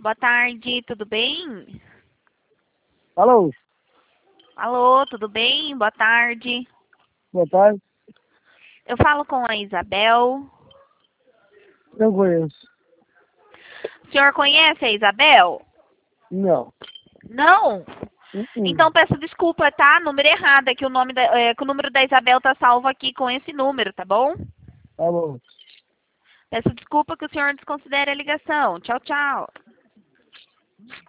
Boa tarde, tudo bem? Alô, Alô, tudo bem? Boa tarde. boa tarde. Eu falo com a Isabel. Não conheço. O senhor conhece a Isabel? Não. Não? Uh-uh. Então peço desculpa, tá? Número errado, é que que o número da Isabel tá salvo aqui com esse número, tá bom? Tá bom. Peço desculpa que o senhor desconsidere a ligação. Tchau, tchau.